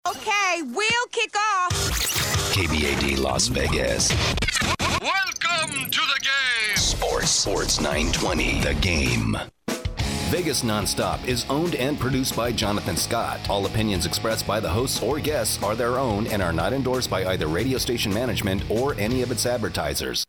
Okay, we'll kick off. KBAD Las Vegas. Welcome to the game. Sports 920. The Game. Vegas Nonstop is owned and produced by Jonathan Scott. All opinions expressed by the hosts or guests are their own and are not endorsed by either radio station management or any of its advertisers.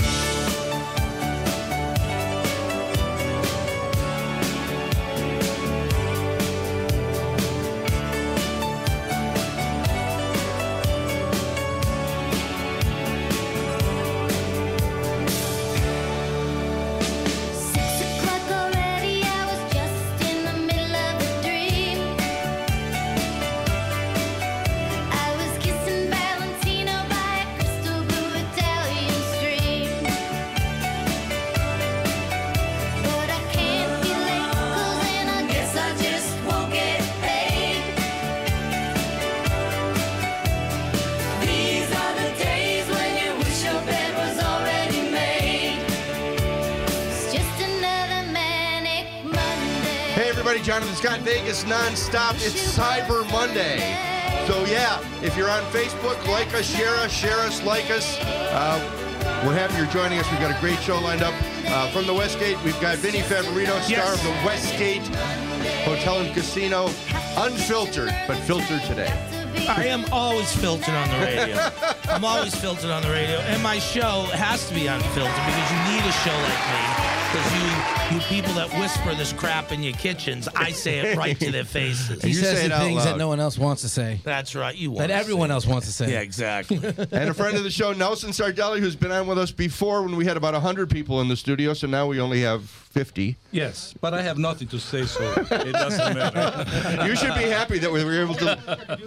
Jonathan Scott, Vegas Nonstop. It's Cyber Monday. So, yeah, if you're on Facebook, like us, share us, like us. We're happy you're joining us. We've got a great show lined up. From the Westgate, we've got Vinny Favorito, star of the Westgate Hotel and Casino. Unfiltered, but filtered today. I am always filtered on the radio. I'm always filtered on the radio. And my show has to be unfiltered because you need a show like me. Because you people that whisper this crap in your kitchens, I say it right to their faces. He says the things that no one else wants to say. That's right. You want that everyone else wants to say. Yeah, exactly. And a friend of the show, Nelson Sardelli, who's been on with us before when we had about 100 people in the studio, so now we only have 50. Yes, but I have nothing to say, so it doesn't matter. You should be happy that we were able to...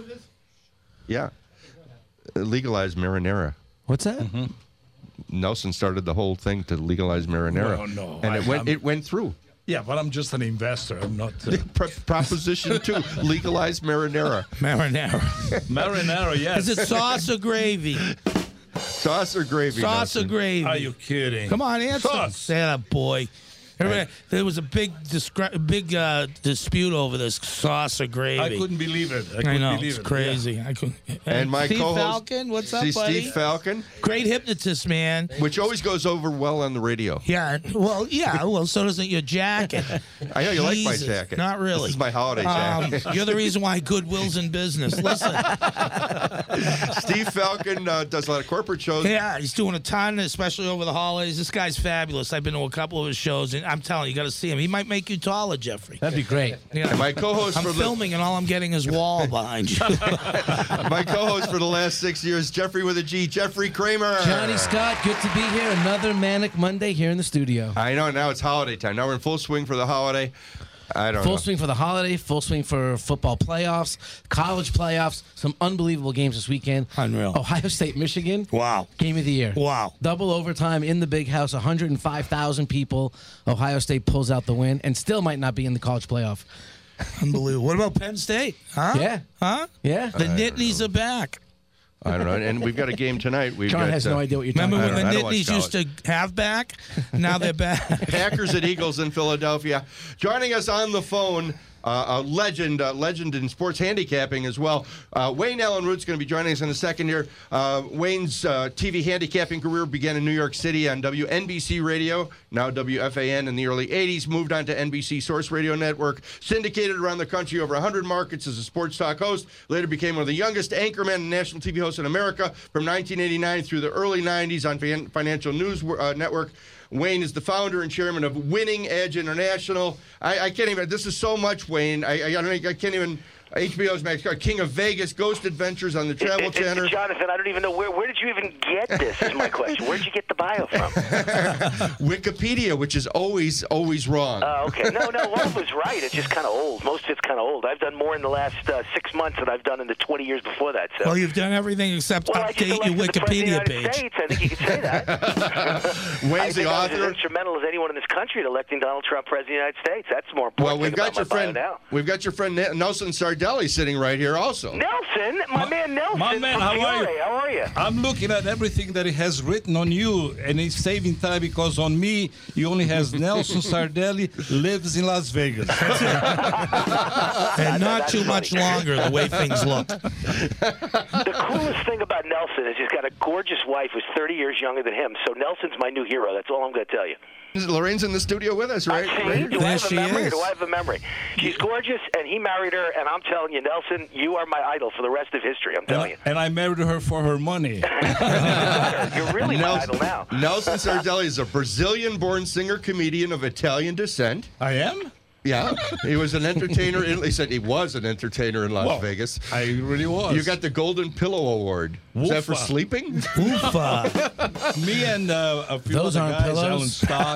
Yeah. Legalize marinara. What's that? Mm-hmm. Nelson started the whole thing to legalize marinara. No. And it went through. Yeah, but I'm just an investor. I'm not... Proposition 2, legalize marinara. Marinara, yes. Is it sauce or gravy? Sauce or gravy? Sauce Nelson? or gravy? Are you kidding? Come on, answer. Sauce. Say that, boy. There was a big dispute over this sauce or gravy. I couldn't believe it. I know, it's crazy. Yeah. I couldn't. And my Steve co-host, Falcon, what's up, buddy? Steve Falcon. Great hypnotist, man. Which always goes over well on the radio. Yeah, well, so doesn't your jacket. I know you like my Jesus, jacket. Not really. This is my holiday jacket. You're the reason why Goodwill's in business. Listen. Steve Falcon does a lot of corporate shows. Yeah, he's doing a ton, especially over the holidays. This guy's fabulous. I've been to a couple of his shows, and I'm telling you, you got to see him. He might make you taller, Jeffrey. That'd be great. Yeah. And my co-host I'm filming, and all I'm getting is wall behind you. My co-host for the last 6 years, Jeffrey with a G, Jeffrey Kramer. Johnny Scott, good to be here. Another manic Monday here in the studio. I know, now it's holiday time. Now we're in full swing for the holiday. I don't know. Full swing for the holiday, full swing for football playoffs, college playoffs, some unbelievable games this weekend. Unreal. Ohio State, Michigan. Wow. Game of the year. Wow. Double overtime in the big house, 105,000 people. Ohio State pulls out the win and still might not be in the college playoff. Unbelievable. What about Penn State? Huh? Yeah. Huh? Yeah. The Nittanies are back. I don't know. And we've got a game tonight. John has no idea what you're talking about. Remember when the Nittanies used to have back? Now they're back. Packers at Eagles in Philadelphia. Joining us on the phone, a legend in sports handicapping as well. Wayne Allen Root's going to be joining us in a second here. Wayne's TV handicapping career began in New York City on WNBC Radio, now WFAN in the early 80s, moved on to NBC Source Radio Network, syndicated around the country over 100 markets as a sports talk host, later became one of the youngest anchormen and national TV hosts in America from 1989 through the early 90s on Financial News Network. Wayne is the founder and chairman of Winning Edge International. I can't even, this is so much, Wayne. I can't even, HBO's Max, King of Vegas, Ghost Adventures on the Travel Channel. Jonathan, I don't even know, where did you even get this is my question. Where did you get the bio from? Wikipedia, which is always wrong. Okay. No, one of it's right. It's just kind of old. Most of it's kind of old. I've done more in the last 6 months than I've done in the 20 years before that. So. Well, you've done everything except update your Wikipedia page. States. I think you could say that. Wayne's the author. I was as instrumental as anyone in this country in electing Donald Trump president of the United States. That's more important. Well, we've got your friend Nelson Sardelli Sardelli sitting right here also. Nelson, my man Nelson. My man, from how are you? Fiore. How are you? I'm looking at everything that he has written on you, and he's saving time because on me, he only has Nelson Sardelli lives in Las Vegas. And not too much longer, the way things look. The coolest thing about Nelson is he's got a gorgeous wife who's 30 years younger than him. So Nelson's my new hero. That's all I'm going to tell you. Lorraine's in the studio with us, right? See, do I have a she memory? Or is. do I have a memory? She's gorgeous, and he married her. And I'm telling you, Nelson, you are my idol for the rest of history. I'm telling you. And I married her for her money. You're really my idol now. Nelson Sardelli is a Brazilian-born singer-comedian of Italian descent. I am? Yeah, he was an entertainer. He said he was an entertainer in Las Well, Vegas. I really was. You got the Golden Pillow Award. Is that for Woofa. sleeping? Oofa. Me and a few Those other aren't guys, pillows. Alan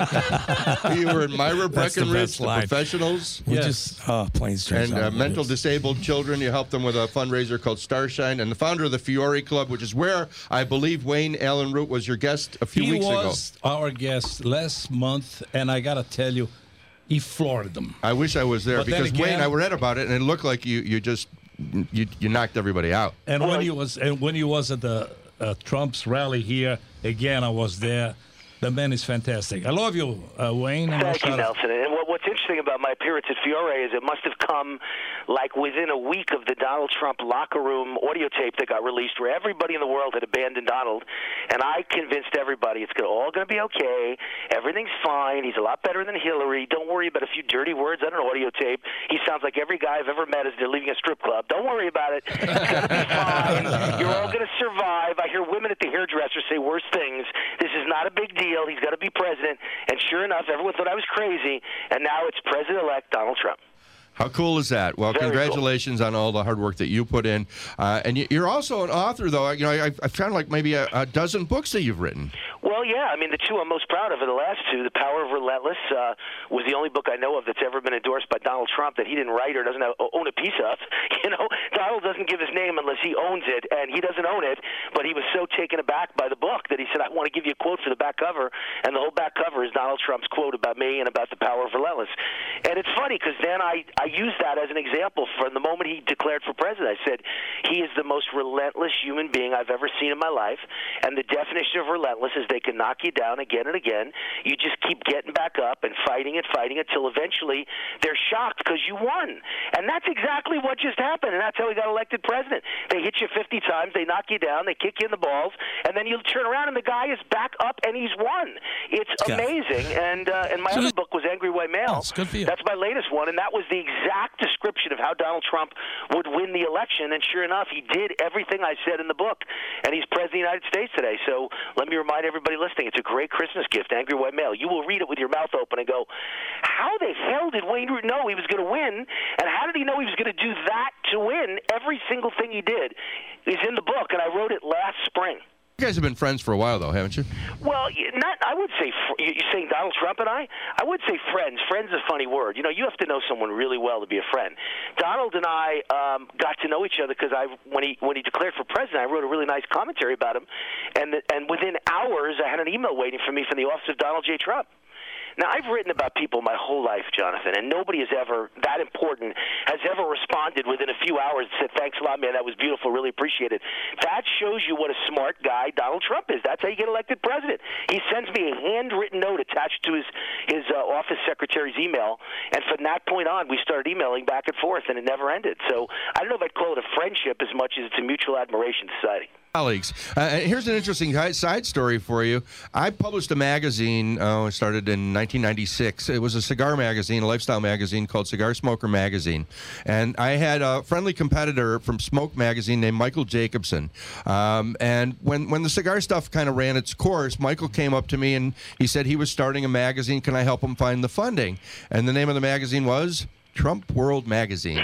Stock. You were in Myra That's the Breckenridge, best the line. professionals. We Yes. just, planes, trains, And mental automobiles. disabled children. You helped them with a fundraiser called Starshine, and the founder of the Fiore Club, which is where I believe Wayne Allen Root was your guest a few He weeks ago. was our guest last month, and I got to tell you, he floored them. I wish I was there But then because again- Wayne, I read about it, and it looked like you just knocked everybody out. And Well, when he was at the Trump's rally here, again, I was there. The man is fantastic. I love you, Wayne. And Thank you, also- Nelson. And what's interesting about my appearance at Fiore is it must have come like within a week of the Donald Trump locker room audio tape that got released where everybody in the world had abandoned Donald. And I convinced everybody it's all going to be okay. Everything's fine. He's a lot better than Hillary. Don't worry about a few dirty words on an audio tape. He sounds like every guy I've ever met as they're leaving a strip club. Don't worry about it. It's going to be fine. You're all going to survive. I hear women at the hairdresser say worse things. This is not a big deal. He's got to be president. And sure enough, everyone thought I was crazy. And now it's President-elect Donald Trump. How cool is that? Well, Very congratulations on all the hard work that you put in. And you're also an author, though. You know, I found like maybe a dozen books that you've written. Well, yeah. I mean, the two I'm most proud of are the last two. The Power of Relentless was the only book I know of that's ever been endorsed by Donald Trump that he didn't write or doesn't own a piece of. You know, Donald doesn't give his name unless he owns it, and he doesn't own it. But he was so taken aback by the book that he said, I want to give you a quote for the back cover. And the whole back cover is Donald Trump's quote about me and about the power of relentless. And it's funny because then I used that as an example from the moment he declared for president. I said, he is the most relentless human being I've ever seen in my life. And the definition of relentless is they can knock you down again and again. You just keep getting back up and fighting until eventually they're shocked because you won. And that's exactly what just happened. And that's how he got elected president. They hit you 50 times, they knock you down, they kick you in the balls, and then you turn around and the guy is back up and he's won. It's amazing. And my other book was Angry White Male. It's good for you. That's my latest one, and that was the exact description of how Donald Trump would win the election. And sure enough, he did everything I said in the book, and he's president of the United States today. So let me remind everybody listening, it's a great Christmas gift, Angry White Male. You will read it with your mouth open and go, how the hell did Wayne Root know he was going to win, and how did he know he was going to do that to win? Every single thing he did is in the book, and I wrote it last spring. You guys have been friends for a while, though, haven't you? Well, not. I would say you're saying Donald Trump and I would say friends. Friends is a funny word. You know, you have to know someone really well to be a friend. Donald and I got to know each other because when he declared for president, I wrote a really nice commentary about him, and within hours, I had an email waiting for me from the office of Donald J. Trump. Now, I've written about people my whole life, Jonathan, and nobody has ever, that important, has ever responded within a few hours and said, thanks a lot, man, that was beautiful, really appreciate it. That shows you what a smart guy Donald Trump is. That's how you get elected president. He sends me a handwritten note attached to his office secretary's email, and from that point on, we started emailing back and forth, and it never ended. So I don't know if I'd call it a friendship as much as it's a mutual admiration society. Colleagues. Here's an interesting side story for you. I published a magazine, it started in 1996. It was a cigar magazine, a lifestyle magazine called Cigar Smoker Magazine. And I had a friendly competitor from Smoke Magazine named Michael Jacobson. And when the cigar stuff kind of ran its course, Michael came up to me and he said he was starting a magazine. Can I help him find the funding? And the name of the magazine was Trump World Magazine.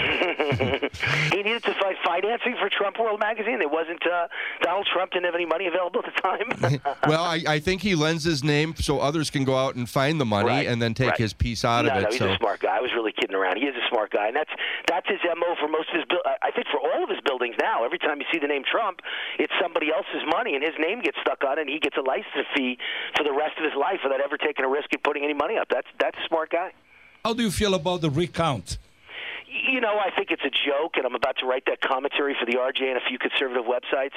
He needed to find financing for Trump World Magazine. It wasn't Donald Trump didn't have any money available at the time. Well, I think he lends his name so others can go out and find the money and then take his piece out of it. No, he's a smart guy. I was really kidding around. He is a smart guy, and that's his MO for most of his. I think for all of his buildings now. Every time you see the name Trump, it's somebody else's money, and his name gets stuck on it, and he gets a license fee for the rest of his life without ever taking a risk of putting any money up. That's a smart guy. How do you feel about the recount? I think it's a joke, and I'm about to write that commentary for the RJ and a few conservative websites.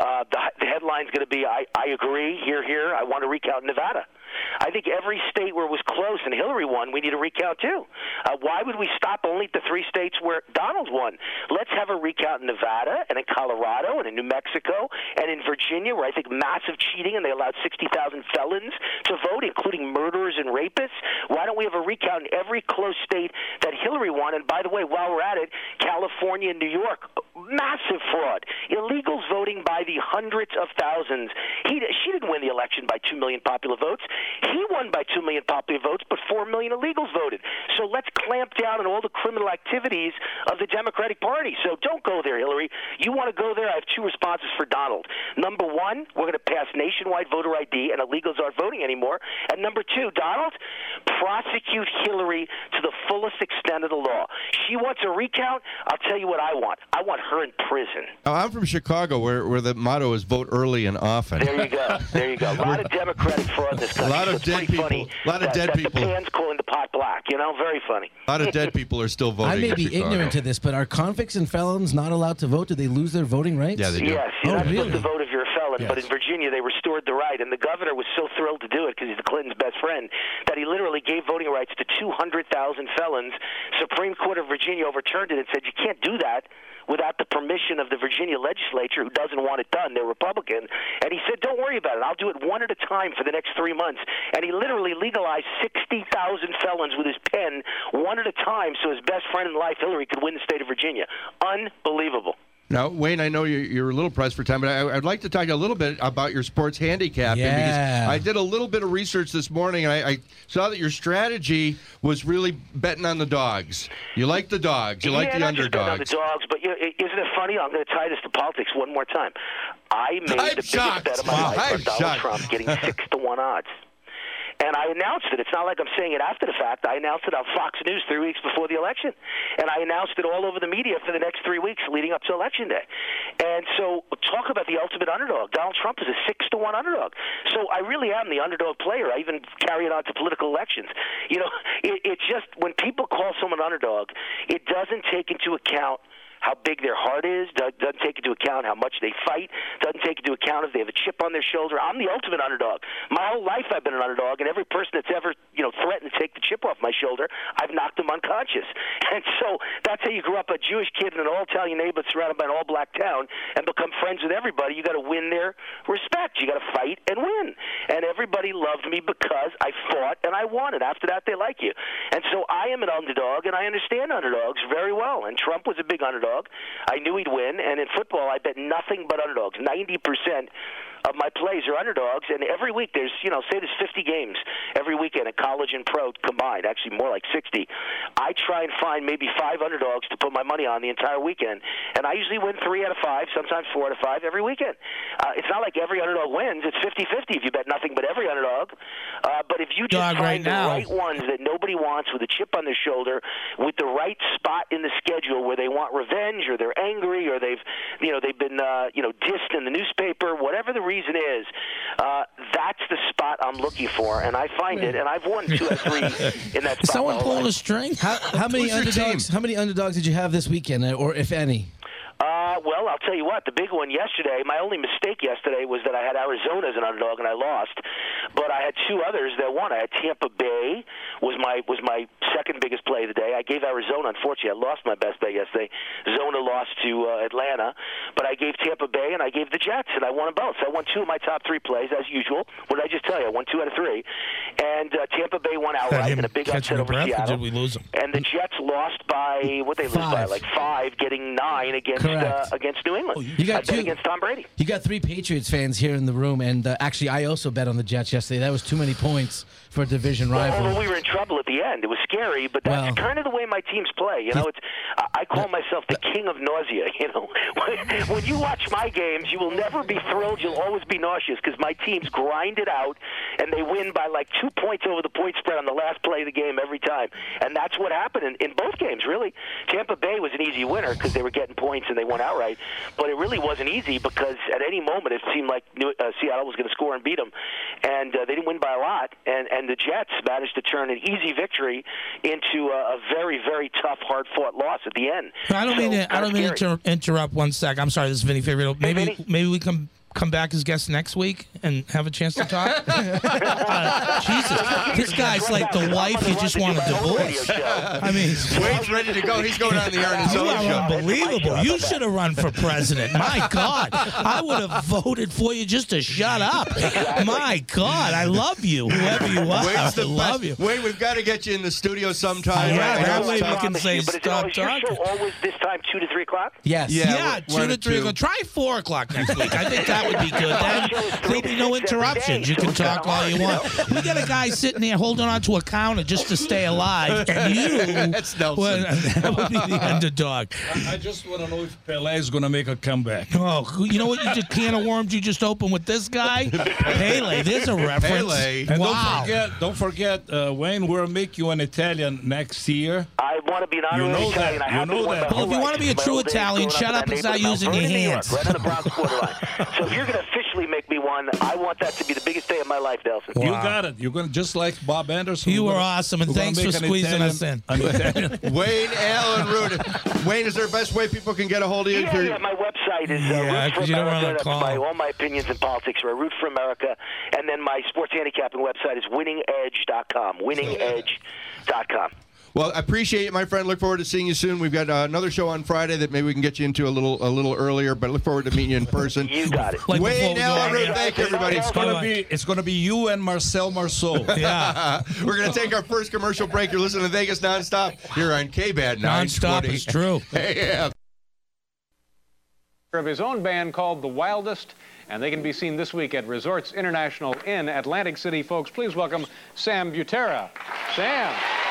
The headline's going to be, I agree, here, I want to recount Nevada. I think every state where it was close and Hillary won, we need a recount too. Why would we stop only at the 3 states where Donald won? Let's have a recount in Nevada and in Colorado and in New Mexico and in Virginia, where I think massive cheating and they allowed 60,000 felons to vote, including murderers and rapists. Why don't we have a recount in every close state that Hillary won? And by the way, while we're at it, California and New York, massive fraud. Illegals voting by the hundreds of thousands. She didn't win the election by 2 million popular votes. He won by 2 million popular votes, but 4 million illegals voted. So let's clamp down on all the criminal activities of the Democratic Party. So don't go there, Hillary. You want to go there? I have 2 responses for Donald. Number 1, we're going to pass nationwide voter ID and illegals aren't voting anymore. And number 2, Donald, prosecute Hillary to the fullest extent of the law. She wants a recount. I'll tell you what I want. I want her in prison. Oh, I'm from Chicago, where the motto is vote early and often. There you go. A lot of Democratic fraud in this country. A lot of dead people. Funny A lot of dead people. The pan's calling the pot black. Very funny. A lot of dead people are still voting. I may in be Chicago. ignorant to this, but are convicts and felons not allowed to vote? Do they lose their voting rights? Yeah, they do. Yes, you're not really? supposed to vote if you're a felon, Yes. but in Virginia they restored the right, and the governor was so thrilled to do it because he's the Clintons' best friend that he literally gave voting rights to 200,000 felons. Supreme Court of Virginia overturned it and said you can't do that without the permission of the Virginia legislature, who doesn't want it done. They're Republican. And he said, don't worry about it. I'll do it one at a time for the next 3 months. And he literally legalized 60,000 felons with his pen, one at a time, so his best friend in life, Hillary, could win the state of Virginia. Unbelievable. Now, Wayne, I know you're a little pressed for time, but I'd like to talk a little bit about your sports handicapping. Yeah. Because I did a little bit of research this morning, and I saw that your strategy was really betting on the dogs. You like the dogs. You like the not just betting on underdogs. the dogs, but isn't it funny? I'm going to tie this to politics one more time. I made the biggest bet of my life on Donald Trump getting 6-1 odds. And I announced it. It's not like I'm saying it after the fact. I announced it on Fox News 3 weeks before the election. And I announced it all over the media for the next 3 weeks leading up to Election Day. And so talk about the ultimate underdog. Donald Trump is a 6-1 underdog. So I really am the underdog player. I even carry it on to political elections. It's just when people call someone underdog, it doesn't take into account how big their heart is, doesn't take into account how much they fight, doesn't take into account if they have a chip on their shoulder. I'm the ultimate underdog. My whole life I've been an underdog, and every person that's ever threatened to take the chip off my shoulder, I've knocked them unconscious. And so that's how you grew up, a Jewish kid in an all-Italian neighborhood surrounded by an all-black town, and become friends with everybody. You got to win their respect. You got to fight and win. And everybody loved me because I fought and I won. And after that, they like you. And so I am an underdog, and I understand underdogs very well. And Trump was a big underdog. I knew he'd win, and in football, I bet nothing but underdogs. 90% of my plays are underdogs, and every week there's, say there's 50 games every weekend at college and pro combined, actually more like 60. I try and find maybe 5 underdogs to put my money on the entire weekend, and I usually win 3 out of 5, sometimes 4 out of 5 every weekend. It's not like every underdog wins. It's 50-50 if you bet nothing but every underdog. But if you just find the right ones that nobody wants with a chip on their shoulder, with the right spot in the schedule where they want revenge or they're angry or they've been dissed in the newspaper, whatever the reason is, that's the spot I'm looking for, and I find it, and I've won 2 out of 3 in that spot. Someone pulling a string? How many underdogs? How many underdogs did you have this weekend, or if any? Well, I'll tell you what. The big one yesterday, my only mistake yesterday was that I had Arizona as an underdog and I lost. But I had 2 others that won. I had Tampa Bay was my second biggest play of the day. I gave Arizona, unfortunately, I lost my best bet yesterday. Zona lost to Atlanta. But I gave Tampa Bay and I gave the Jets, and I won them both. So I won 2 of my top 3 plays, as usual. What did I just tell you? I won 2 out of 3. And Tampa Bay won outright in a big upset over Seattle. Did we lose them? And the Jets lost by, what they lose by? Like 5, getting 9 against New England. You got I bet against Tom Brady. You got 3 Patriots fans here in the room, and actually, I also bet on the Jets yesterday. That was too many points for a division rival. Well, we were in trouble at the end. It was scary, but that's kind of the way my teams play. I call myself the king of nausea. When you watch my games, you will never be thrilled. You'll always be nauseous because my teams grind it out, and they win by like 2 points over the point spread on the last play of the game every time. And that's what happened in both games, really. Tampa Bay was an easy winner because they were getting points and they won outright. But it really wasn't easy because at any moment it seemed like Seattle was going to score and beat them. And they didn't win by a lot. And the Jets managed to turn an easy victory history into a very, very tough, hard-fought loss at the end. I don't mean to interrupt 1 sec. I'm sorry, this is Vinny Favorito. Maybe we can come back as guests next week and have a chance to talk? Jesus, this guy's like the wife you just want to divorce. I mean, Wade's ready to go. He's going on the air in his you own are show. unbelievable. You should have run for president. My God, I would have voted for you just to shut up. My God, I love you, whoever you are. Wade's the I love best. you. Wade, we've got to get you in the studio sometime. Yeah, I know that it's way we tough. can say But stop is your talking. show always this time, 2 to 3 o'clock? Yes. Yeah, we're 2 to at 3 2. o'clock. Try 4 o'clock next week. I think that would be good. Then there'll be no interruptions. You can talk all you want. We got a guy sitting there holding on to a counter just to stay alive, and you. That's Nelson. Well, that would be the underdog. I just want to know if Pelé is going to make a comeback. Oh, you know what? You just can of worms you just opened with this guy, Pele. There's a reference. Pele. And Wow. don't forget, Wayne, we'll make you an Italian next year. I want to be an honorary know Italian. that. I have You know been one that. my Well, if you whole want to be a life. true My old days Italian, growing shut up up in and that start neighborhood using of your Mount Vernon, New hands. York, right on the Bronx borderline. So if you're going to officially make me one, I want that to be the biggest day of my life, Nelson. You got it. You're going to just like Bob Anderson. You we're were gonna- awesome, and we're gonna thanks for make an squeezing Italian- us in. An Italian. Wayne Allen Root. Wayne, is there a best way people can get a hold of you? Yeah, my website is Yeah, Root for 'cause you don't America. wanna That's call. all my opinions in politics are Root for America. And then my sports handicapping website is winningedge.com. Winningedge.com. Well, I appreciate it, my friend. Look forward to seeing you soon. We've got another show on Friday that maybe we can get you into a little earlier, but look forward to meeting you in person. You got it. Like before Wayne we go Allen on Root, air. thank you, everybody. It's gonna be you and Marcel Marceau. Yeah, We're going to take our first commercial break. You're listening to Vegas Nonstop here on KBAD 920. nonstop is true. Yeah. Of his own band called The Wildest, and they can be seen this week at Resorts International in Atlantic City. Folks, please welcome Sam Butera. Sam.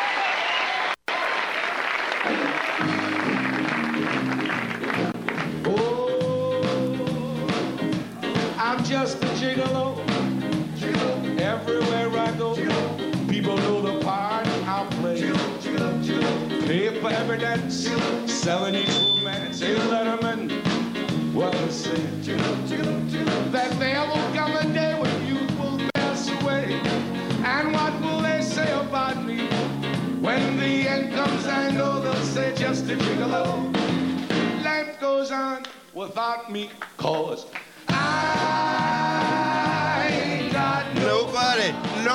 I'm just a gigolo. Everywhere I go, people know the part I play. Pay for every dance, selling each romance. Hey, Letterman, what they say? That there will come a day when you will pass away. And what will they say about me? When the end comes, I know they'll say just a gigolo. Life goes on without me, 'cause I ain't got Nobody.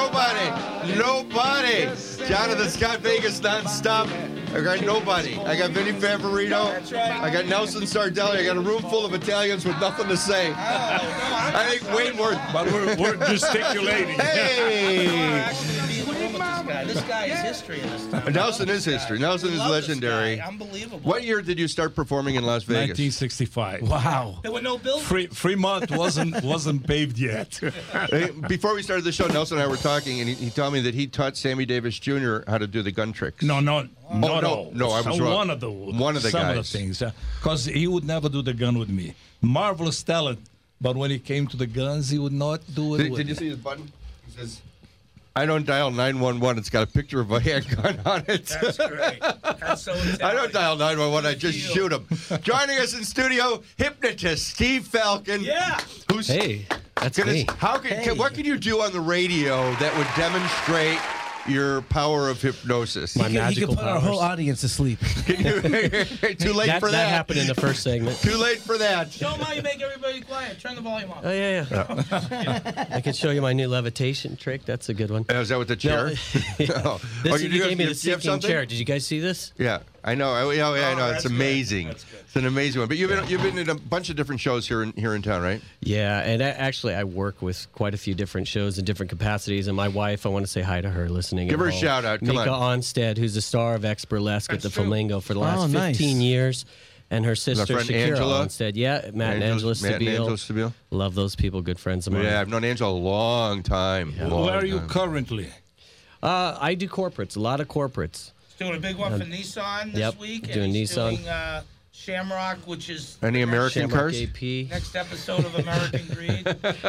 Jonathan Scott, Vegas Nonstop. I got nobody. I got Vinny Favorito. That's right. I got Nelson Sardelli. I got a room full of Italians with nothing to say. I think Wayne Worth. But we're gesticulating. Hey! This guy is history in this town. Nelson is history. Nelson is Love this legendary. guy. Unbelievable. What year did you start performing in Las Vegas? 1965. Wow. There were no buildings. Fremont wasn't paved yet. Before we started the show, Nelson and I were talking, and he told me that he taught Sammy Davis Jr. how to do the gun tricks. No, not all. No, I was wrong. One of the some guys. of the things, because he would never do the gun with me. Marvelous talent, but when it came to the guns, he would not do it. Did you see his button? He says, "I don't dial 911. It's got a picture of a handgun on it." That's great. That's so Italian. I don't dial 911. I just shoot him. Joining us in studio, hypnotist Steve Falcon. Yeah. Who's Hey, that's me. What can you do on the radio that would demonstrate your power of hypnosis? My He magical could put our whole powers. audience to sleep. Can you, too late for that. That happened in the first segment. Too late for that. Show them how you make everybody quiet. Turn the volume off. Oh, yeah. I can show you my new levitation trick. That's a good one. Is that with the chair? No. Oh, This, you gave me the sinking chair. Did you guys see this? Yeah, I know. I know. It's that's good. amazing. That's good. It's an amazing one. But you've been in a bunch of different shows here in town, right? Yeah, and actually I work with quite a few different shows in different capacities. And my wife, I want to say hi to her listening. Give at her a home. shout out. Come Mika on. Onstead, who's the star of Ex-Burlesque at the Flamingo for the last Oh, nice. 15 years. And her sister, friend Shakira Angela? Onstead. Yeah, Matt and Angela Stabile. Love those people, good friends of mine. Yeah, I've known Angela a long time. Long Where are you time. currently? I do corporates, a lot of corporates. Doing a big one for Nissan this Yep, week. doing and he's Nissan. Doing Shamrock, which is Any the American Shamrock cars? AP. next episode of American Greed.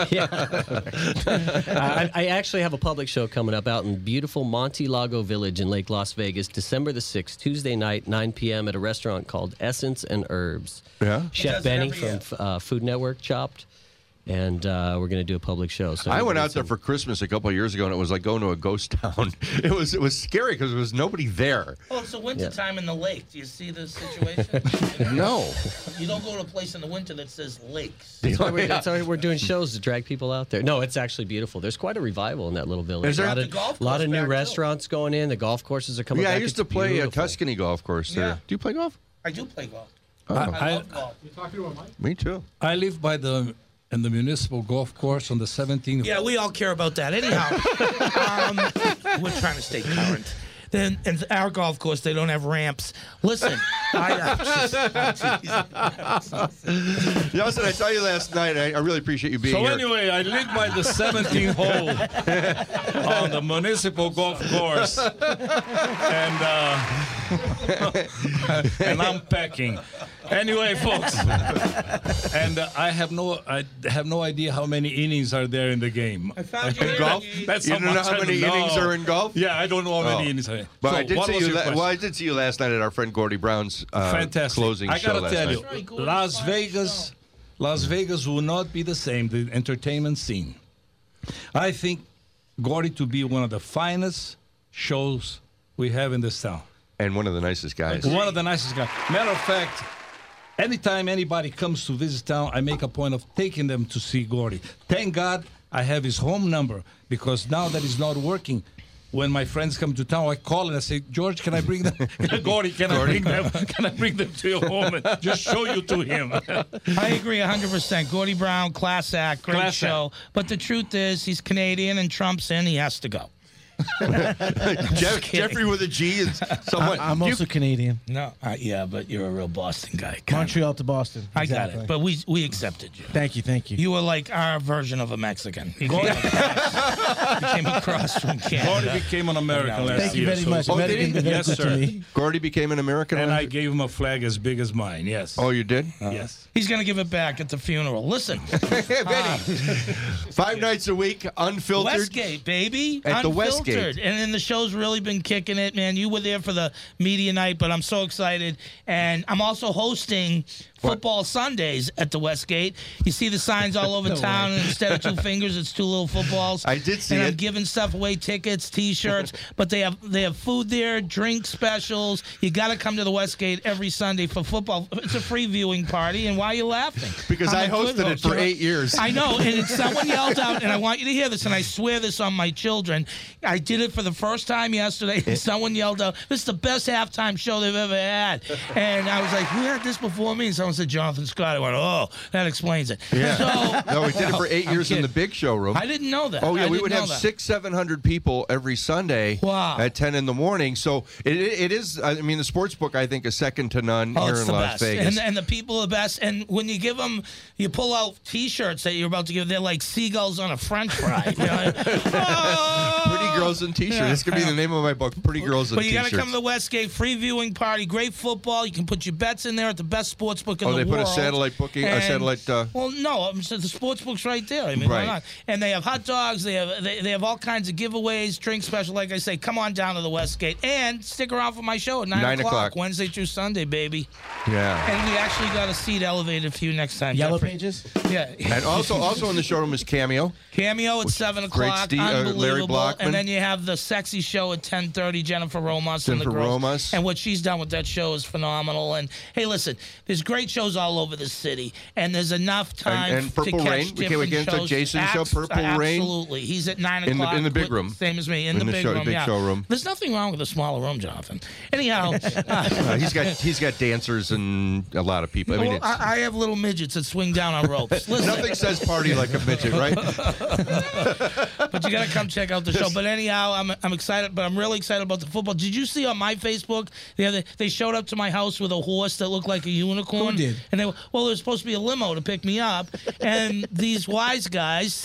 I actually have a public show coming up out in beautiful Monte Lago Village in Lake Las Vegas, December the 6th, Tuesday night, 9 p.m. at a restaurant called Essence and Herbs. Yeah. Chef does it Benny every from Food Network, Chopped. and we're going to do a public show. So I went out there for Christmas a couple of years ago, and it was like going to a ghost town. It was scary because there was nobody there. Oh, it's the winter time in the lake. Do you see the situation? No. You don't go to a place in the winter that says lakes. That's why we're doing shows to drag people out there. No, it's actually beautiful. There's quite a revival in that little village. Is there? A lot of new restaurants going in. The golf courses are coming back. Yeah, I used to play a beautiful. Tuscany golf course there. Yeah. Do you play golf? I do play golf. Oh. I love golf. You talking to a mic? Me too. I live by the municipal golf course on the 17th. Yeah, we all care about that. Anyhow, we're trying to stay current. Then, and our golf course, they don't have ramps. Listen, Justin, I saw you last night. I really appreciate you being So here. anyway, I live by the 17th hole on the municipal golf course, and I'm packing. Anyway, folks, and I have no idea how many innings are there in the game. I found you In golf? That's You don't know how many innings are in golf? Yeah, I don't know how many innings are in. But So I did what see was you. your question? I did see you last night at our friend Gordy Brown's Fantastic. closing I show gotta last tell night. you, Las Vegas will not be the same. The entertainment scene. I think Gordy to be one of the finest shows we have in this town. And one of the nicest guys. One of the nicest guys. Matter of fact, anytime anybody comes to visit town, I make a point of taking them to see Gordy. Thank God I have his home number, because now that he's not working, when my friends come to town, I call and I say, George, can I bring them? Gordy, can I bring them? Can I bring them to your home and just show you to him? I agree 100%. Gordy Brown, class act, great Class show. But the truth is, he's Canadian and Trump's in. He has to go. Jeffrey with a G is somewhat. I'm also Canadian. No, yeah, but you're a real Boston guy. kinda. Montreal to Boston. I got Exactly. it, but we accepted you. Thank you. You were like our version of a Mexican. You came across from Canada. Gordy became an American last Thank you year. very much. Oh, did American he? been very Yes, good sir. to me. Gordy became an American. And I gave him a flag as big as mine, yes. Oh, you did? Yes. He's going to give it back at the funeral. Listen, 5 nights a week, unfiltered. Westgate, baby. At the Unfiltered. Westgate. And then the show's really been kicking it, man. You were there for the media night, but I'm so excited. And I'm also hosting Football Sundays at the Westgate. You see the signs all over town, and instead of 2 fingers, it's 2 little footballs. I did see and it. I'm giving stuff away, tickets, T-shirts, but they have food there, drink specials. You got to come to the Westgate every Sunday for football. It's a free viewing party, and why are you laughing? Because I I'm a good hosted it host. for 8 years. I know, and it's someone yelled out, and I want you to hear this, and I swear this on my children. I did it for the first time yesterday, and someone yelled out, "This is the best halftime show they've ever had." And I was like, "Who had this before me?" And someone said, "Jonathan Scott." I went, "Oh, that explains it." Yeah. So, No, we did it for 8 I'm years in kidding. the big showroom. I didn't know that. Oh yeah, I we didn't would know have that. 600-700 people every Sunday at 10 in the morning. So it is. I mean, the sports book I think is second to none Oh, here it's in the Las best. Vegas. And the people are the best. And when you give them, you pull out T-shirts that you're about to give, they're like seagulls on a French fry. You know? Pretty Girls in T-shirts. Yeah. This could be the name of my book. Pretty Girls in But you T-shirts. got to come to the Westgate free viewing party. Great football. You can put your bets in there at the best sports book in the they world. put a satellite booking. A And- satellite. Well, no, so the sports book's right there. I mean, why Right. not? And they have hot dogs. They have all kinds of giveaways, drink special. Like I say, come on down to the Westgate and stick around for my show at 9 o'clock Wednesday through Sunday, baby. Yeah. And we actually got a seat elevated for you next time. Yellow Jeffrey. Pages? Yeah. And also in the showroom is Cameo. Cameo at 7 o'clock. Steve- Larry Unbelievable. Blockman. And then you have the sexy show at 10:30. Jennifer Romas and the Jennifer girls. Romas. And what she's done with that show is phenomenal. And hey, listen, there's great shows all over the city, and there's enough time And to Purple catch Rain. We different get into shows. Jason's show, Purple Rain. Absolutely. He's at 9 In the- o'clock. in the big with- room. Same as me. In the big room. big Yeah. showroom. There's nothing wrong with a smaller room, Jonathan. Anyhow. He's got dancers and a lot of people. I mean, well, it's, I have little midgets that swing down on ropes. Listen. nothing says party like a midget, right? But you got to come check out the show. But anyhow, I'm excited. But I'm really excited about the football. Did you see on my Facebook they showed up to my house with a horse that looked like a unicorn? Who did? And there was supposed to be a limo to pick me up, and these wise guys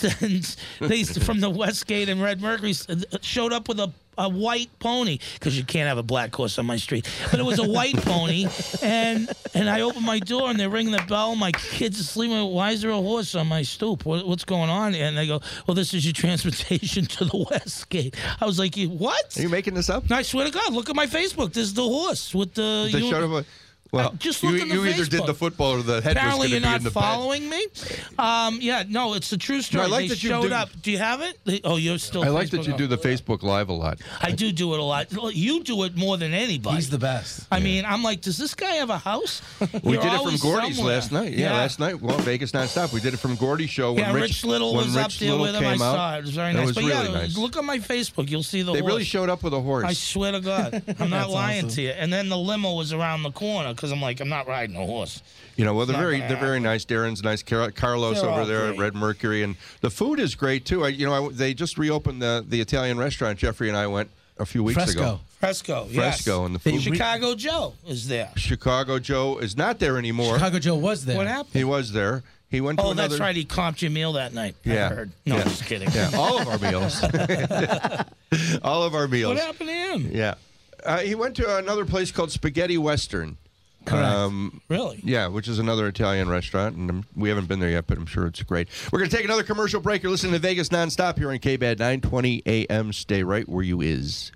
from the Westgate and Red Mercury showed up with a white pony, because you can't have a black horse on my street. But it was a white pony, and I opened my door, and they're ringing the bell. My kid's asleep. Why is there a horse on my stoop? What's going on? And they go, well, this is your transportation to the Westgate. I was like, what? Are you making this up? No, I swear to God, look at my Facebook. This is the horse with the... They showed up. Well, just look in the you either did Facebook. the football or the head Apparently, was you're going to be not in the following me. Yeah, no, it's a true story. No, I like they that you showed do- up. Do you have it? Oh, you're still. I like that Facebook you up. do the Facebook Live a lot. I do it a lot. You do it more than anybody. He's the best. I mean, I'm like, does this guy have a house? We You're did it from always Gordy's somewhere. last night. Yeah, last night. Well, Vegas nonstop. We did it from Gordy's show when Yeah, Rich Little when was up Rich there Little with him. I came saw out. it. It was very It nice. was But really yeah, nice. look on my Facebook. You'll see the They horse. really showed up with a horse. I swear to God. I'm not That's lying awesome. to you. And then the limo was around the corner because I'm like, I'm not riding a horse. You know, well, they're Not very gonna very nice. Darren's nice. Carlos They're over all there great. at Red Mercury, and the food is great too. They just reopened the Italian restaurant. Jeffrey and I went a few weeks ago. Fresco, yes. Fresco, and the food. Chicago Joe is there. Chicago Joe is not there anymore. Chicago Joe was there. What happened? He was there. He went to Oh, another. that's right. He comped your meal that night. I Yeah. heard. No, Yeah. I'm just kidding. Yeah, all of our meals. All of our meals. What happened to him? Yeah. He went to another place called Spaghetti Western. Correct. Really? Yeah, which is another Italian restaurant, and we haven't been there yet, but I'm sure it's great. We're going to take another commercial break. You're listening to Vegas Nonstop here on KBAD 920 AM. Stay right where you is.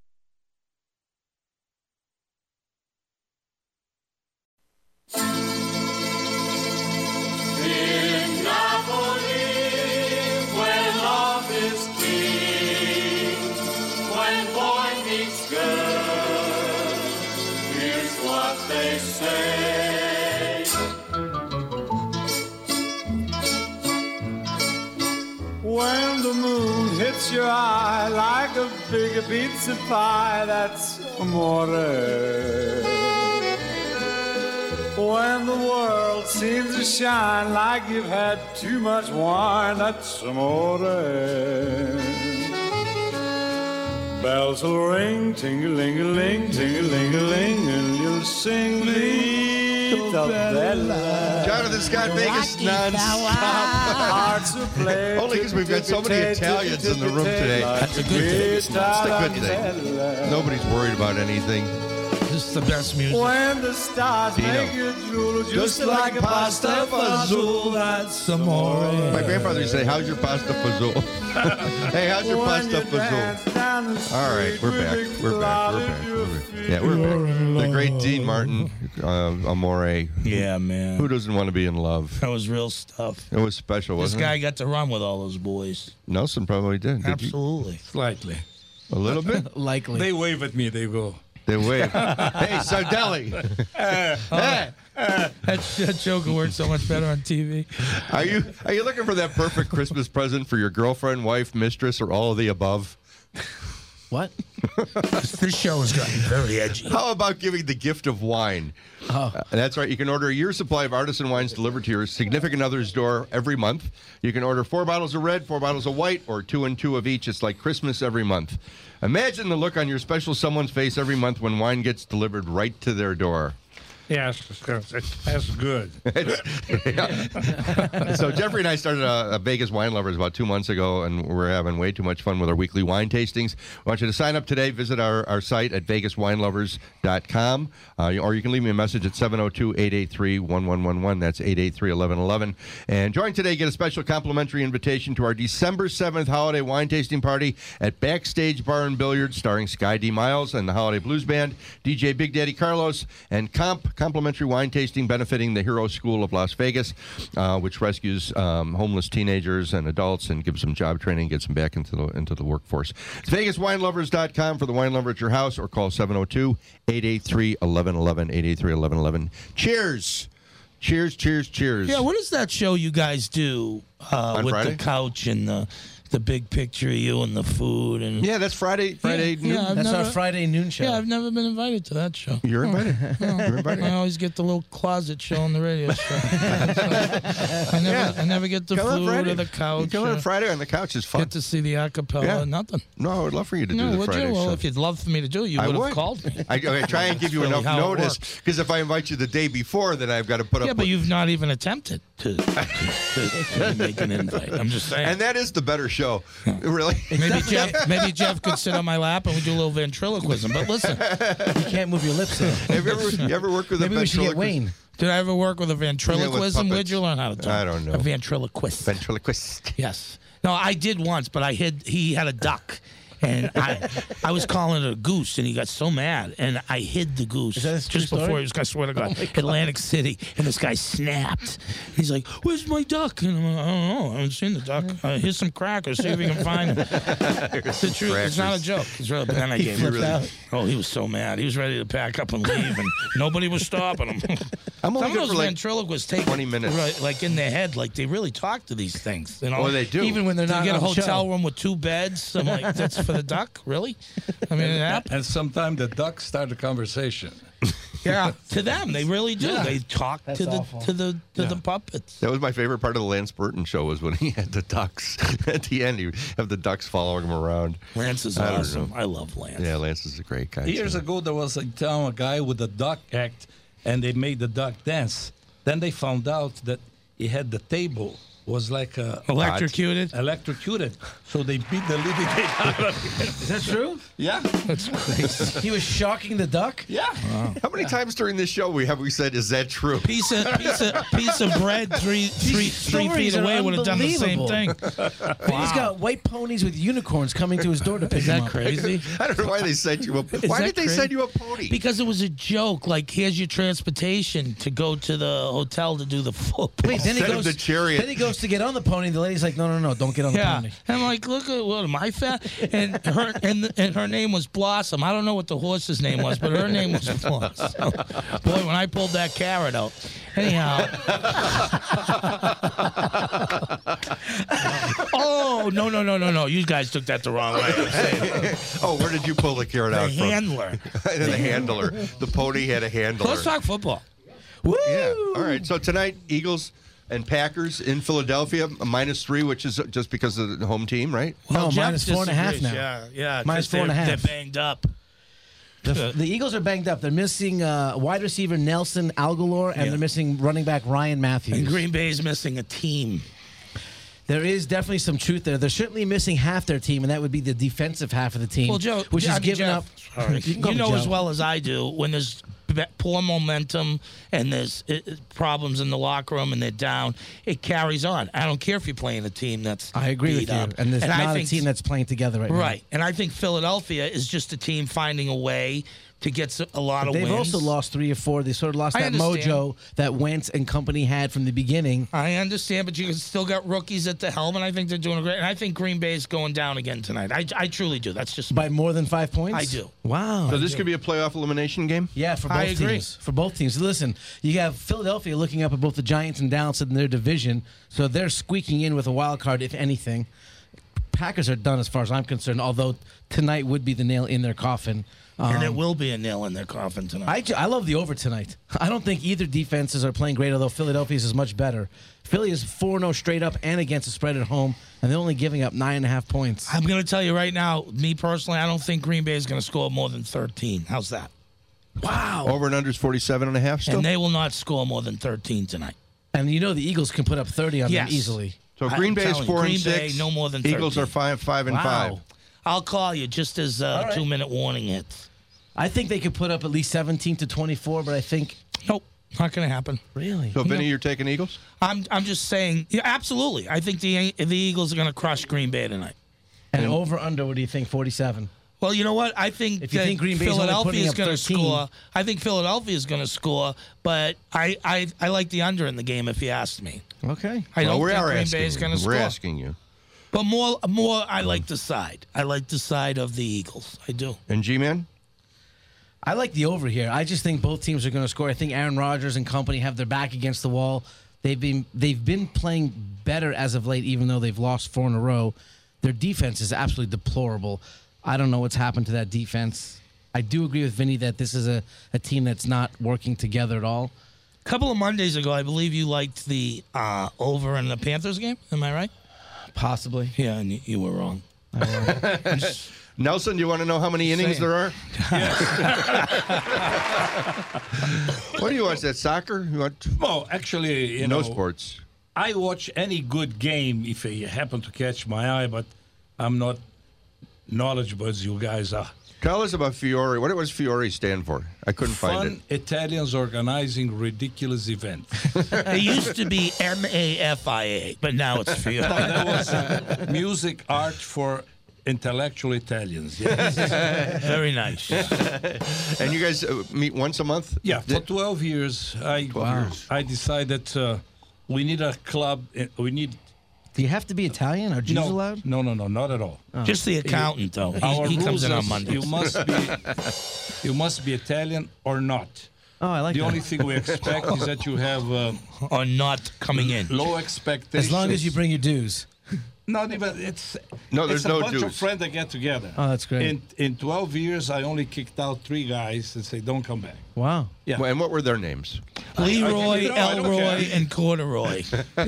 In Napoli, where love is king, when boy meets girl, here's what they say. When the moon hits your eye like a big pizza pie, that's amore. When the world seems to shine like you've had too much wine, that's amore. Bells will ring, ting-a-ling-a-ling, ting-a-ling-a-ling, and you'll sing Vita Bella. Jonathan Scott, Vegas Nonstop. Hearts will play. Only because we've got so many Italians in the room today. That's a good thing. It's a good thing. Nobody's worried about anything. This is the best music. When the stars Dino. make you drool, just like a pasta fazool, that's amore. My grandfather used to say, "How's your pasta fazool?" Hey, how's your pasta fazool? All right, we're back. We're back. Yeah, we're back. The great Dean Martin, Amore. Yeah, man. Who doesn't want to be in love? That was real stuff. It was special, This wasn't guy it? got to run with all those boys. Nelson probably did. Did you? Absolutely. Slightly. A little bit? Likely. They wave at me. They go. They wave. Hey, Sardelli. Hey. That joke will work so much better on TV. Are you looking for that perfect Christmas present for your girlfriend, wife, mistress, or all of the above? What? This show has gotten very edgy. How about giving the gift of wine? Oh. That's right. You can order a year's supply of artisan wines delivered to your significant other's door every month. You can order 4 bottles of red, 4 bottles of white, or 2 and 2 of each. It's like Christmas every month. Imagine the look on your special someone's face every month when wine gets delivered right to their door. Yes, that's good. So Jeffrey and I started a Vegas Wine Lovers about 2 months ago, and we're having way too much fun with our weekly wine tastings. I want you to sign up today. Visit our site at vegaswinelovers.com, or you can leave me a message at 702-883-1111. That's 883-1111. And join today. Get a special complimentary invitation to our December 7th holiday wine tasting party at Backstage Bar and Billiards, starring Sky D. Miles and the Holiday Blues Band, DJ Big Daddy Carlos, and complimentary wine tasting benefiting the Hero School of Las Vegas, which rescues homeless teenagers and adults and gives them job training, gets them back into the workforce. It's VegasWineLovers.com for the wine lover at your house, or call 702-883-1111, 883-1111. Cheers! Cheers, cheers, cheers. Yeah, what is that show you guys do On with Friday? the couch and the big picture of you and the food? And Yeah, that's Friday noon. Yeah, That's our Friday noon show. Yeah, I've never been invited to that show. You're invited. You're invited. I always get the little closet show on the radio show. I never get the Come on food Friday. or the couch. Come on Friday on the couch is fun. Get to see the acapella. Yeah. Nothing. No, I would love for you to No, do the would Friday you? Well, show. if you'd love for me to do it, you I would have would. called me. I try and give you That's enough really how it notice, works. because if I invite you the day before, then I've got to put up. Yeah, but you've not even attempted to make an invite. I'm just saying. And that is the better show, really. Maybe Jeff could sit on my lap and we do a little ventriloquism. But listen, You can't move your lips. Though. Have you ever worked with Maybe a we should get ventriloquist? Wayne. did I ever work with a ventriloquism? Yeah, with Where'd you learn how to talk? I don't know. A ventriloquist. Ventriloquist. Yes. No, I did once, but he had a duck. And I was calling it a goose, and he got so mad, and I hid the goose just before he was. I swear to God, Atlantic City, and this guy snapped. He's like, "Where's my duck?" And I'm like, "I don't know. I haven't seen the duck. Here's some crackers. See if you can find them." It's the truth. It's not a joke. It's really. But then I gave him. Oh, he was so mad. He was ready to pack up and leave, and nobody was stopping him. I'm only Some of those for like ventriloquists take 20 minutes. right, like in their head, like they really talk to these things. You know? Oh, they do. Even when they're Do not you get a on the hotel show. room with 2 beds? I'm like, that's for the duck? Really? I mean, it happens. And sometimes the ducks start the conversation. Yeah, to them, they really do. Yeah. They talk to the puppets. That was my favorite part of the Lance Burton show was when he had the ducks. At the end, he have the ducks following him around. Lance is I don't awesome. know. I love Lance. Yeah, Lance is a great guy. Years too. ago, there was in town a guy with a duck act, and they made the duck dance. Then they found out that he had the table was like Electrocuted? Electrocuted. So they beat the living out of him. Is that true? Yeah. That's crazy. He was shocking the duck? Yeah. How many times during this show we said, "Is that true?" Piece of bread three feet away would have done the same thing. He's got white ponies with unicorns coming to his door to pick Is him that up. crazy? I don't know why they sent you a. Why did they send you a pony? Because it was a joke. Like, here's your transportation to go to the hotel to do the football. Wait, then he Instead of goes. the chariot. Then he goes to get on the pony. The lady's like, "No, don't get on the Yeah, pony." and I'm like, look at what am I fat? And her name was Blossom. I don't know what the horse's name was, but her name was Blossom. Boy, when I pulled that carrot out. Anyhow. Oh no! You guys took that the wrong way. Oh, where did you pull the carrot out from? The handler. The handler. The pony had a handler. Let's talk football. Woo! Yeah. All right. So tonight, Eagles and Packers in Philadelphia, a -3, which is just because of the home team, right? No, Jeff minus 4.5 disagrees. now. Yeah. Minus 'cause 4.5. They're banged up. The Eagles are banged up. They're missing wide receiver Nelson Aguilar, and they're missing running back Ryan Matthews. And Green Bay's missing a team. There is definitely some truth there. They're certainly missing half their team, and that would be the defensive half of the team, Well, Joe, which is I mean, giving Jeff, up. Sorry. You can call You me know Joe. as well as I do when there's poor momentum and there's problems in the locker room and they're down, it carries on. I don't care if you're playing a team that's I agree beat with you. up. And there's I not a think team that's playing together right now. right. And I think Philadelphia is just a team finding a way to get a lot of They've wins. also lost 3 or 4. They sort of lost I that understand. mojo that Wentz and company had from the beginning. I understand, but you still got rookies at the helm, and I think they're doing great. And I think Green Bay is going down again tonight. I truly do. That's just By more than 5 points? I do. Wow. So this could be a playoff elimination game? Yeah, for I both agree. teams. For both teams. Listen, you have Philadelphia looking up at both the Giants and Dallas in their division, so they're squeaking in with a wild card, if anything. Packers are done as far as I'm concerned, although tonight would be the nail in their coffin. and it will be a nail in their coffin tonight. I love the over tonight. I don't think either defenses are playing great, although Philadelphia's is much better. Philly is 4-0 straight up and against the spread at home, and they're only giving up 9.5 points. I'm going to tell you right now, me personally, I don't think Green Bay is going to score more than 13. How's that? Wow. Over and under is 47.5 still? And they will not score more than 13 tonight. And you know the Eagles can put up 30 on them easily. So Green Bay is 4-6. Bay, no more than 13. Eagles are 5-5-5. Wow. I'll call you just as a right. 2-minute warning hits. I think they could put up at least 17 to 24, but I think Nope, not going to happen. really. So, Vinny, you're taking Eagles? I'm just saying, yeah, absolutely. I think the Eagles are going to crush Green Bay tonight. And over under, what do you think? 47. Well, you know what? I think If you that think Green Bay's only Philadelphia putting is up going to 13. score. I think Philadelphia is going to score, but I like the under in the game if you asked me. Okay. I don't we think are Green asking Bay is going to you. score. We're asking you. But more, I like the side. I like the side of the Eagles. I do. And G-Man? I like the over here. I just think both teams are going to score. I think Aaron Rodgers and company have their back against the wall. They've been playing better as of late, even though they've lost 4 in a row. Their defense is absolutely deplorable. I don't know what's happened to that defense. I do agree with Vinny that this is a team that's not working together at all. A couple of Mondays ago, I believe you liked the over in the Panthers game. Am I right? Possibly. Yeah, and you were wrong. Nelson, do you want to know how many innings there are? What do you watch? That soccer? You want Well, actually, no sports. I watch any good game if it happen to catch my eye, but I'm not knowledgeable as you guys are. Tell us about Fiore. What does Fiore stand for? I couldn't find Fun Italians organizing ridiculous events. It used to be MAFIA, but now it's Fiore. That was music art for intellectual Italians. Yes. Very nice. And you guys meet once a month? Yeah, for 12 years, I decided we need a club. We need. Do you have to be Italian? Are Jews allowed? No, not at all. Just the accountant, though. He comes in on Mondays. You must be Italian or not. Oh, I like the that. only thing we expect is that you have or not coming in. Low expectations. As long as you bring your dues. Not even it's. There's it's no a bunch dues. of friends that get together. Oh, that's great. In 12 years, I only kicked out 3 guys and say, "Don't come back." Wow. Yeah. Well, and what were their names? Leroy, I don't Elroy, care. and Corduroy.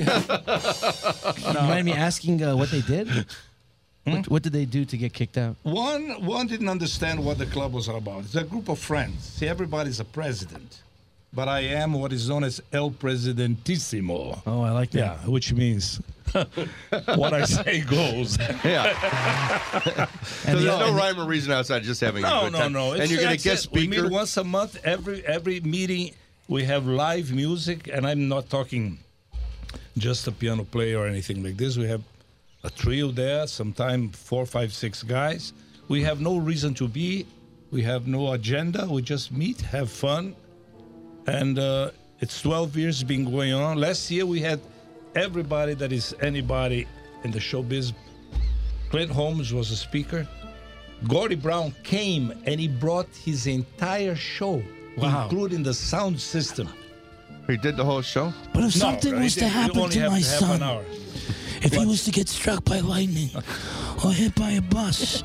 You mind me asking what they did? What did they do to get kicked out? One didn't understand what the club was all about. It's a group of friends. See, everybody's a president, but I am what is known as El Presidentissimo. Oh, I like that. Yeah, which means what I say goes. Yeah. So there's no rhyme or reason outside just having a good time. No. And you're going to guest We meet speaker? once a month. Every meeting, we have live music, and I'm not talking just a piano player or anything like this. We have a trio there, sometimes 4, 5, 6 guys. We have no reason to be. We have no agenda. We just meet, have fun. And it's 12 years been going on. Last year, we had everybody that is anybody in the showbiz. Clint Holmes was a speaker. Gordy Brown came and he brought his entire show, including the sound system. He did the whole show? But if something was to happen to my son, hour. if he was to get struck by lightning or hit by a bus,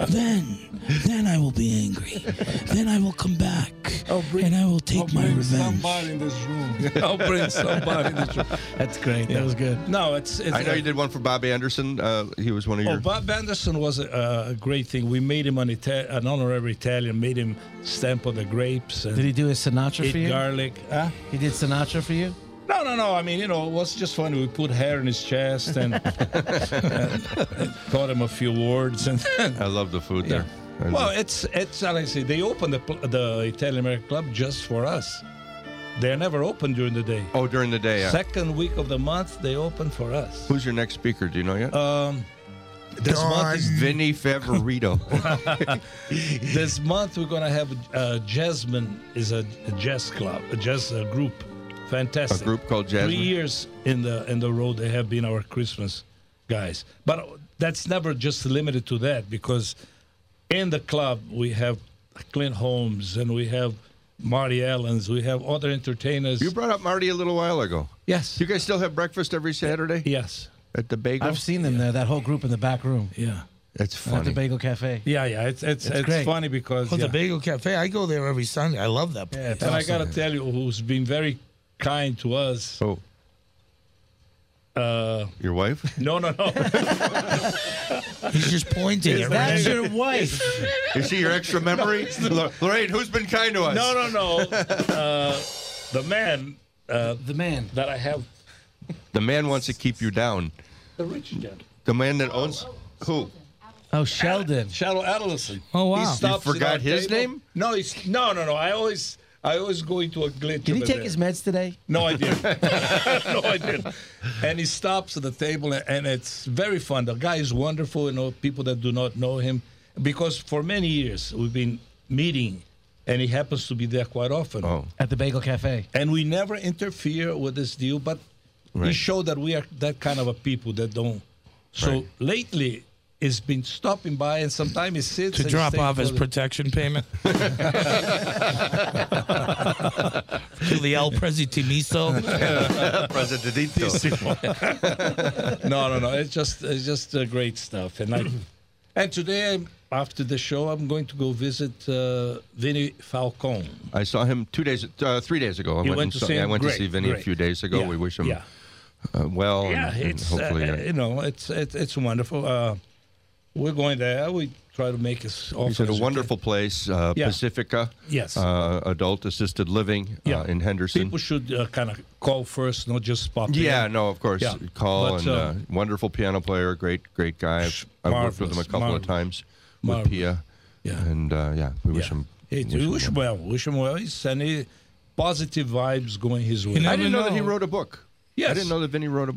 then I will be angry. Then I will come back and I will take my revenge. Somebody in this room. I'll bring somebody in this room. That's great. That was good. No, it's I know you did one for Bob Anderson. He was one of your... Bob Anderson was a great thing. We made him an honorary Italian, made him stamp on the grapes. And Did he do his Sinatra for eat you? garlic. Huh? He did Sinatra for you? No. I mean, it was just funny. We put hair in his chest and, and taught him a few words. And I love the food there. Well, it's like I say, they opened the Italian American Club just for us. They're never open during the day. Oh, during the day, yeah. Second week of the month, they open for us. Who's your next speaker? Do you know yet? This month is Vinny Favorito. This month we're gonna have Jasmine is a jazz club, a jazz group. Fantastic. A group called Jasmine? 3 years in the road they have been our Christmas guys. But that's never just limited to that, because in the club we have Clint Holmes and we have Marty Allens, we have other entertainers. You brought up Marty a little while ago. Yes. You guys still have breakfast every Saturday? Yes. At the Bagel? I've seen them there, that whole group in the back room. Yeah. It's At the funny. Bagel Cafe. Yeah, it's great. funny because the Bagel Cafe, I go there every Sunday. I love that place. and I gotta tell you, who's been very kind to us. Oh. Your wife? No. He's just pointing at That's me. your wife. Is she your extra memory? Lorraine, who's been kind to us? No. The man The man. that I have, The man wants to keep you down. the rich gentleman. The man that owns... Who? Oh, Sheldon. Shadow Adolescent. Oh, wow. He You stops at forgot our his table. name? No, no. I always go into a glitch. Did he over take there. his meds today? No, I didn't. No, I didn't. And he stops at the table, and it's very fun. The guy is wonderful. People that do not know him, because for many years we've been meeting, and he happens to be there quite often. Oh. At the Bagel Cafe. And we never interfere with this deal, but we Right. show that we are that kind of a people that don't. So Right. lately, he's been stopping by, and sometimes he sits To and drop stays off his for the- protection payment to the El Presidentissimo. Presidentito. No. It's just great stuff. And today, after the show, I'm going to go visit Vinny Falcone. I saw him 3 days ago. You went to see him? I went to Great, see Vinny a great. few days ago. Yeah, We wish him yeah. well. Yeah, and it's hopefully. it's wonderful. We're going there. We try to make it often. He's at a as we wonderful place, Yeah. Pacifica. Yes. Adult assisted living Yeah. in Henderson. People should kind of call first, not just pop in. Yeah, no, of course. Yeah. Call But, and wonderful piano player, great guy. I've worked with him a couple of times with Marvelous. Pia. Yeah. And we wish him. We wish him well. Wish him well. He's sending positive vibes going his way. You I never didn't know that he know. wrote a book. Yes. I didn't know that Vinny wrote a book.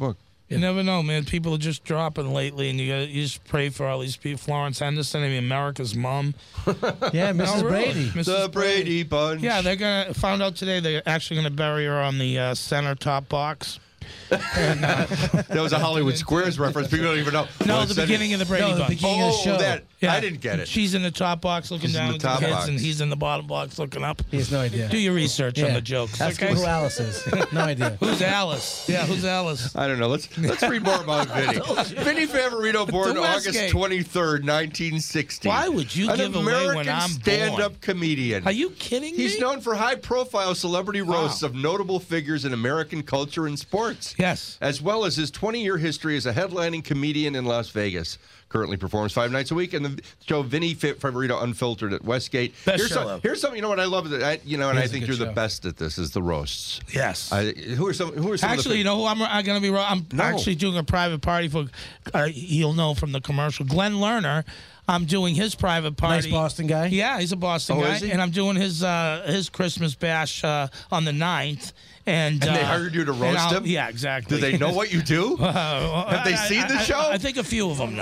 You never know, man. People are just dropping lately, and you just pray for all these people. Florence Henderson, America's mom. Yeah, Mrs. Brady. The Brady Bunch. Yeah, found out today they're actually gonna bury her on the center top box. And, that was a Hollywood Squares reference. People don't even know. No, the beginning of the Brady Bunch. The beginning of the show. That. Yeah. I didn't get it. She's in the top box looking down at the kids, box. and he's in the bottom box looking up. He has no idea. Do your research on the jokes. Ask okay? him who Alice is. No idea. Who's Alice? Yeah, who's Alice? I don't know. Let's read more about Vinny. Vinny Favorito, born August 23rd, 1960. Why would you give away when I'm stand-up born? comedian. Are you kidding me? He's known for high-profile celebrity roasts of notable figures in American culture and sports. Yes. As well as his 20-year history as a headlining comedian in Las Vegas. Currently performs 5 nights a week, and the show Vinny Favorito Unfiltered at Westgate. Here's something. You know what I love? And I think you're the best at this. Is the roasts. Yes. Who are some? Actually, you know who I'm going to be? I'm actually doing a private party for. You'll know from the commercial. Glenn Lerner. I'm doing his private party. Nice Boston guy. Yeah, he's a Boston guy, is he? and I'm doing his Christmas bash on the 9th. And they hired you to roast him? Yeah, exactly. Do they know what you do? Have they seen the show? I think a few of them know.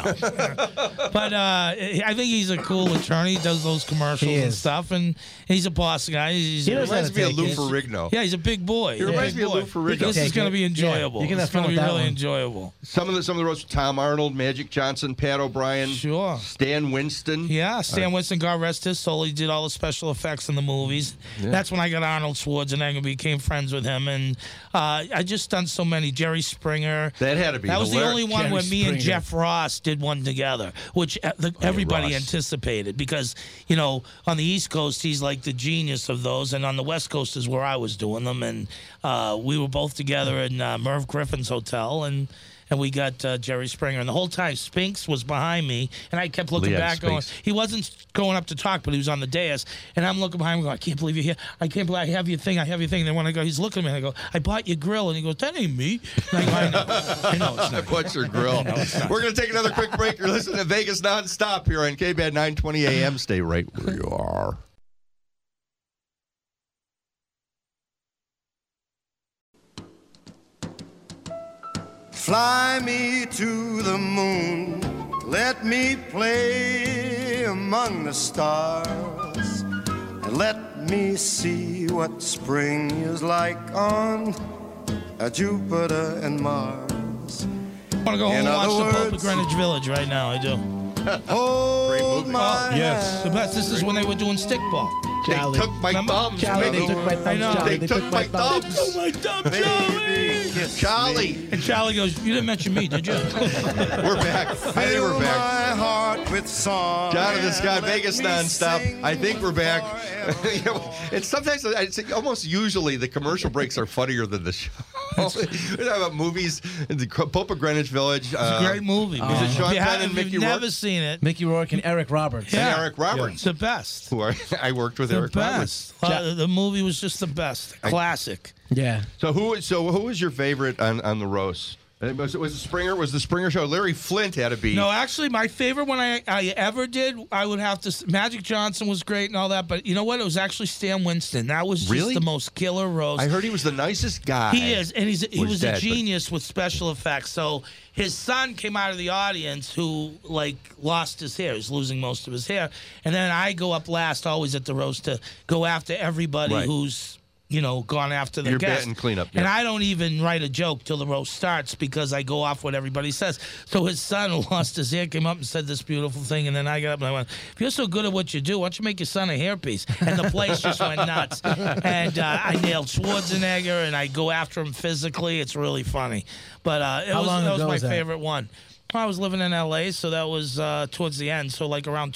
But I think he's a cool attorney. He does those commercials and stuff, and he's a boss guy. He reminds me of Lou Ferrigno. Yeah, he's a big boy. He reminds me of Lou Ferrigno. This is going to be enjoyable. You can have it's going fun to be with that really one. enjoyable. Some of the roasts: Tom Arnold, Magic Johnson, Pat O'Brien, Sure. Stan Winston. Yeah, Stan Winston, God rest his soul. He did all the special effects in the movies. Yeah. That's when I got Arnold Schwarzenegger, became friends with him, and I just done so many. Jerry Springer. That had to be. That was the hilarious. only one Jerry where me and Springer. Jeff Ross did one together, which everybody Ross. anticipated because, on the East Coast, he's like the genius of those, and on the West Coast is where I was doing them, and we were both together in Merv Griffin's hotel, and we got Jerry Springer. And the whole time, Spinks was behind me, and I kept looking Leon back Spinks. going, he wasn't going up to talk, but he was on the dais. And I'm looking behind him going, I can't believe you're here. I can't believe I have your thing. And then when I go, he's looking at me, and I go, I bought your grill. And he goes, that ain't me. And I go, I know it's I not. bought your grill. We're going to take another quick break. You're listening to Vegas Nonstop here on KBAD 920 AM. Stay right where you are. Fly me to the moon, let me play among the stars, and let me see what spring is like on Jupiter and Mars. I want to go home and watch the Pope of Greenwich Village right now. I do. Hold my Yes. The best. This is when they were doing stickball. They took my thumbs. Charlie, they baby. took my thumbs. I know. Charlie, They took my thumbs. my dumb Charlie. And Charlie goes, you didn't mention me, did you? We're back. I think we're back. my heart with song. Jonathan Scott, Let Vegas me Nonstop. sing I think we're back. forever. It's sometimes, it's almost usually the commercial breaks are funnier than the show. We're talking about movies, the Pope of Greenwich Village. It's a great movie. Was it Sean If you Penn haven't- and if Mickey you've Rourke? never seen it. Mickey Rourke and Eric Roberts. And Yeah. Eric Roberts. It's the best. Who I worked with The Eric Roberts. best. The movie was just the best. Classic. Yeah. So who was your favorite on the roast? Was the Springer show? Larry Flint had to be. No, actually, my favorite one I ever did, I would have to. Magic Johnson was great and all that, but you know what? It was actually Stan Winston. That was just Really? the most killer roast. I heard he was the nicest guy. He is, and he was dead, a genius with special effects. So his son came out of the audience who lost his hair. He's losing most of his hair, and then I go up last, always at the roast, to go after everybody Right. who's gone after the You're guest. batting cleanup, And yeah. I don't even write a joke till the roast starts because I go off what everybody says. So his son, who lost his hair, came up and said this beautiful thing, and then I got up and I went, if you're so good at what you do, why don't you make your son a hairpiece? And the place just went nuts. And I nailed Schwarzenegger, and I go after him physically. It's really funny. But that was my favorite one. I was living in L.A., so that was towards the end. So around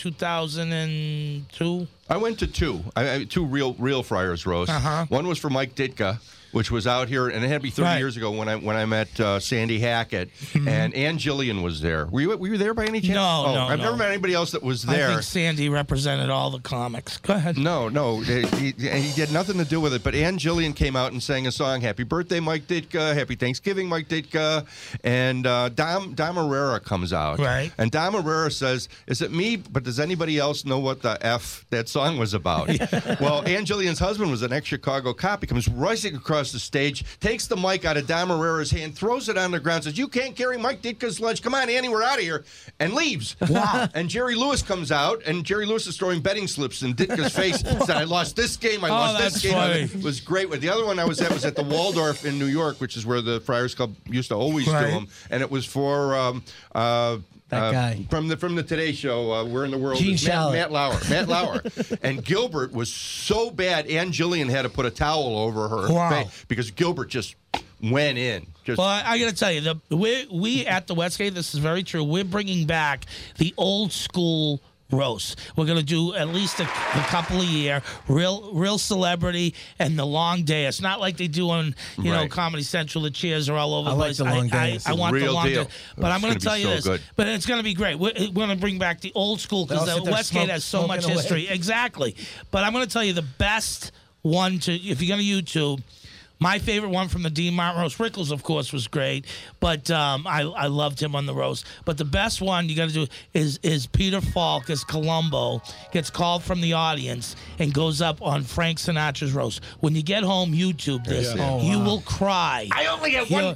2002. I went to two real Friars roasts. Uh-huh. One was for Mike Ditka, which was out here, and it had to be 30 years ago when I met Sandy Hackett, and Ann Gillian was there. Were you there by any chance? No, no, I've no. never met anybody else that was I there. think Sandy represented all the comics. Go ahead. No, he had nothing to do with it. But Ann Gillian came out and sang a song, "Happy Birthday, Mike Ditka," "Happy Thanksgiving, Mike Ditka," and Dom Herrera comes out. Right. And Dom Herrera says, "Is it me? But does anybody else know what the F that song was about?" Well, Ann Gillian's husband was an ex-Chicago cop. He comes racing across across the stage, takes the mic out of Dom Herrera's hand, throws it on the ground, says, "You can't carry Mike Ditka's lunch. Come on, Annie, we're out of here," and leaves. Wow. And Jerry Lewis comes out, and Jerry Lewis is throwing betting slips in Ditka's face. Said, "I lost this game. I lost this game." Funny. It was great. The other one I was at was at the Waldorf in New York, which is where the Friars Club used to always do them, and it was for that guy from the Today Show. Where in the world Gene is Matt Lauer? Matt Lauer. And Gilbert was so bad. Ann Jillian had to put a towel over her face because Gilbert just went in. Well, I got to tell you, we at the Westgate, this is very true. We're bringing back the old school roast. We're going to do at least a couple a year, real celebrity, and the long day. It's not like they do on Comedy Central. The chairs are all over the place. I like the long days. I want the long deal. day. But I'm going to tell you this. Good. But it's going to be great. We're going to bring back the old school because the Westgate has so much history. Exactly. But I'm going to tell you the best one to, if you're going to YouTube, my favorite one from the Dean Martin roast, Rickles, of course, was great, but I loved him on the roast. But the best one you got to do is Peter Falk as Columbo gets called from the audience and goes up on Frank Sinatra's roast. When you get home, YouTube this. You will cry. I only have one more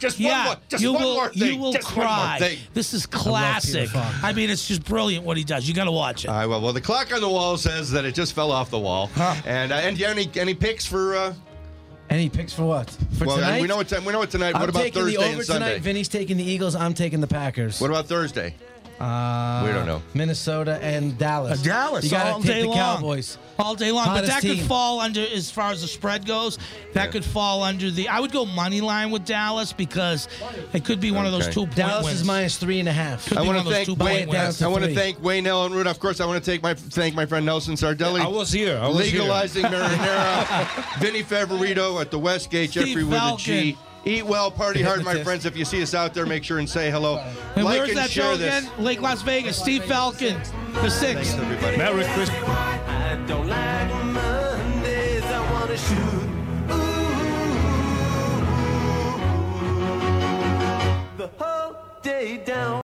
thing. You will cry. This is classic. I mean, it's just brilliant what he does. You got to watch it. All right, well, the clock on the wall says that it just fell off the wall. And do you have any picks for? Any picks for what? For tonight? We know it tonight. What about Thursday the over and Sunday? Tonight. Vinny's taking the Eagles. I'm taking the Packers. What about Thursday? We don't know. Minnesota and Dallas. Dallas. You got all to day take the long. Cowboys. All day long. Hottest But that team. could fall under, as far as the spread goes, that could fall under the. I would go money line with Dallas because it could be one of those 2 point Dallas wins. is minus 3.5. I want to thank Wayne Allen Rudolph. Of course, I want to thank my friend Nelson Sardelli. I was here. Legalizing marinara. Vinny Favorito at the Westgate. Jeffrey with a G. Eat well, party hard, my friends. If you see us out there, make sure and say hello. And like where's and that share show this. again? Lake Las Vegas. Steve Falcon, the 6th. Thanks, everybody. Merry Christmas. I don't like Mondays, I want to shoot. Ooh, the whole day down.